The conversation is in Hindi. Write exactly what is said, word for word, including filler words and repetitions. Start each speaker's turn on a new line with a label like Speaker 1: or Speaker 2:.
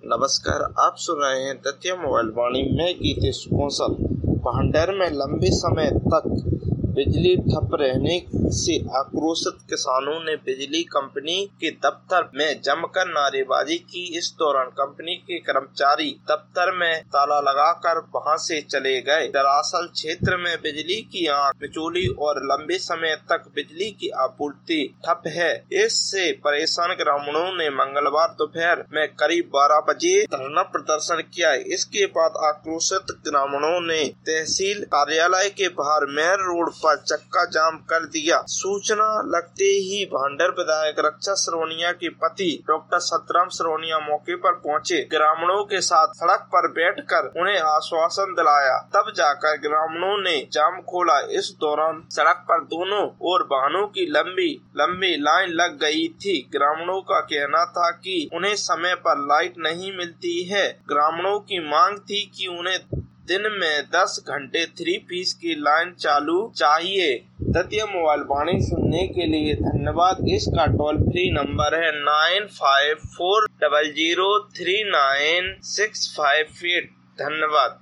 Speaker 1: नमस्कार, आप सुन रहे हैं तथ्य मोबाइल वाणी में गीतेश कौशल। भांडेर में लंबे समय तक बिजली ठप रहने से आक्रोशित किसानों ने बिजली कंपनी के दफ्तर में जमकर नारेबाजी की। इस दौरान कंपनी के कर्मचारी दफ्तर में ताला लगाकर वहां से चले गए। दरअसल क्षेत्र में बिजली की आंख मिचौली और लंबे समय तक बिजली की आपूर्ति ठप है। इससे परेशान ग्रामीणों ने मंगलवार दोपहर में करीब बारह बजे धरना प्रदर्शन किया। इसके बाद आक्रोशित ग्रामीणों ने तहसील कार्यालय के बाहर मेयर रोड पर चक्का जाम कर दिया। सूचना लगते ही भांडेर विधायक रक्षा सिरोनिया के पति डॉक्टर सतराम सिरोनिया मौके पर पहुंचे। ग्रामीणों के साथ सड़क पर बैठकर उन्हें आश्वासन दिलाया, तब जाकर ग्रामीणों ने जाम खोला। इस दौरान सड़क पर दोनों ओर वाहनों की लंबी लंबी लाइन लग गई थी। ग्रामीणों का कहना था कि उन्हें समय पर लाइट नहीं मिलती है। ग्रामीणों की मांग थी कि उन्हें दिन में दस घंटे थ्री पीस की लाइन चालू चाहिए। तथ्य मोबाइल वाणी सुनने के लिए धन्यवाद। इसका टोल फ्री नंबर है nine five four double zero three nine six five eight. धन्यवाद।